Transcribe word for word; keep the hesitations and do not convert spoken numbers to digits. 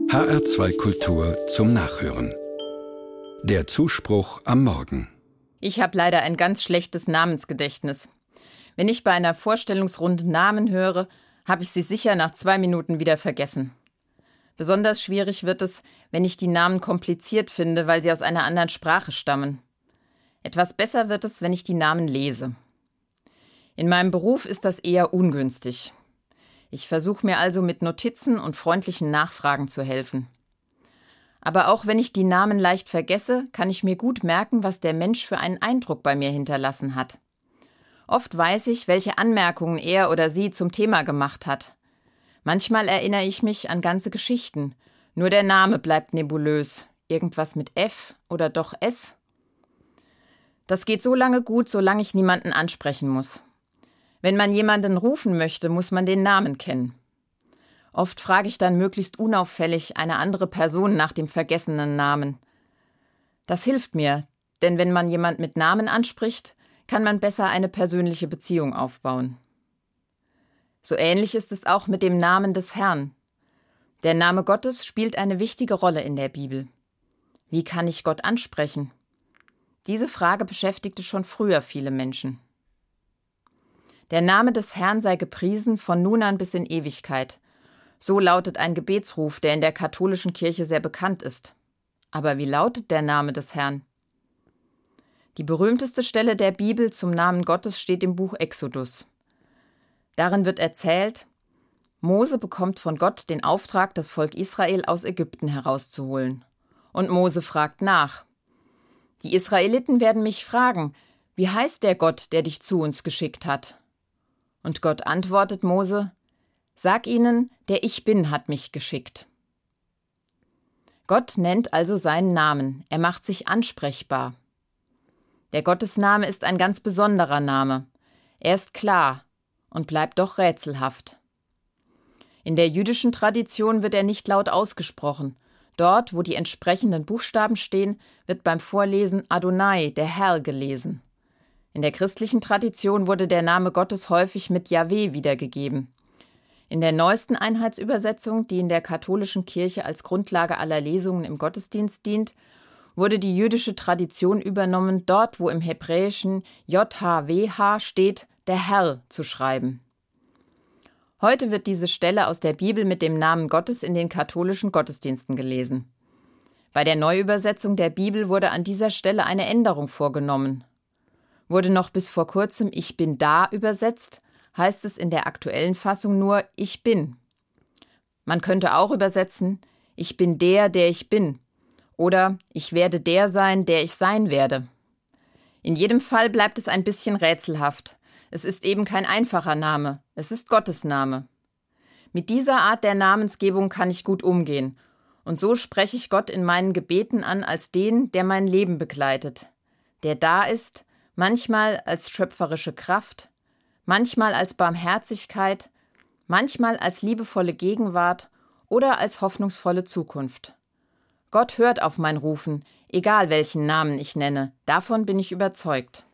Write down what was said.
H R zwei Kultur zum Nachhören. Der Zuspruch am Morgen. Ich habe leider ein ganz schlechtes Namensgedächtnis. Wenn ich bei einer Vorstellungsrunde Namen höre, habe ich sie sicher nach zwei Minuten wieder vergessen. Besonders schwierig wird es, wenn ich die Namen kompliziert finde, weil sie aus einer anderen Sprache stammen. Etwas besser wird es, wenn ich die Namen lese. In meinem Beruf ist das eher ungünstig. Ich versuche mir also mit Notizen und freundlichen Nachfragen zu helfen. Aber auch wenn ich die Namen leicht vergesse, kann ich mir gut merken, was der Mensch für einen Eindruck bei mir hinterlassen hat. Oft weiß ich, welche Anmerkungen er oder sie zum Thema gemacht hat. Manchmal erinnere ich mich an ganze Geschichten. Nur der Name bleibt nebulös. Irgendwas mit F oder doch S? Das geht so lange gut, solange ich niemanden ansprechen muss. Wenn man jemanden rufen möchte, muss man den Namen kennen. Oft frage ich dann möglichst unauffällig eine andere Person nach dem vergessenen Namen. Das hilft mir, denn wenn man jemand mit Namen anspricht, kann man besser eine persönliche Beziehung aufbauen. So ähnlich ist es auch mit dem Namen des Herrn. Der Name Gottes spielt eine wichtige Rolle in der Bibel. Wie kann ich Gott ansprechen? Diese Frage beschäftigte schon früher viele Menschen. Der Name des Herrn sei gepriesen von nun an bis in Ewigkeit. So lautet ein Gebetsruf, der in der katholischen Kirche sehr bekannt ist. Aber wie lautet der Name des Herrn? Die berühmteste Stelle der Bibel zum Namen Gottes steht im Buch Exodus. Darin wird erzählt, Mose bekommt von Gott den Auftrag, das Volk Israel aus Ägypten herauszuholen. Und Mose fragt nach. Die Israeliten werden mich fragen, wie heißt der Gott, der dich zu uns geschickt hat? Und Gott antwortet Mose, sag ihnen, der Ich Bin hat mich geschickt. Gott nennt also seinen Namen, er macht sich ansprechbar. Der Gottesname ist ein ganz besonderer Name. Er ist klar und bleibt doch rätselhaft. In der jüdischen Tradition wird er nicht laut ausgesprochen. Dort, wo die entsprechenden Buchstaben stehen, wird beim Vorlesen Adonai, der Herr, gelesen. In der christlichen Tradition wurde der Name Gottes häufig mit Jahwe wiedergegeben. In der neuesten Einheitsübersetzung, die in der katholischen Kirche als Grundlage aller Lesungen im Gottesdienst dient, wurde die jüdische Tradition übernommen, dort, wo im Hebräischen J H W H steht, der Herr zu schreiben. Heute wird diese Stelle aus der Bibel mit dem Namen Gottes in den katholischen Gottesdiensten gelesen. Bei der Neuübersetzung der Bibel wurde an dieser Stelle eine Änderung vorgenommen. Wurde noch bis vor kurzem Ich bin da übersetzt, heißt es in der aktuellen Fassung nur Ich bin. Man könnte auch übersetzen, ich bin der, der ich bin, oder ich werde der sein, der ich sein werde. In jedem Fall bleibt es ein bisschen rätselhaft. Es ist eben kein einfacher Name, es ist Gottes Name. Mit dieser Art der Namensgebung kann ich gut umgehen, und so spreche ich Gott in meinen Gebeten an als den, der mein Leben begleitet, der da ist, manchmal als schöpferische Kraft, manchmal als Barmherzigkeit, manchmal als liebevolle Gegenwart oder als hoffnungsvolle Zukunft. Gott hört auf mein Rufen, egal welchen Namen ich nenne, davon bin ich überzeugt.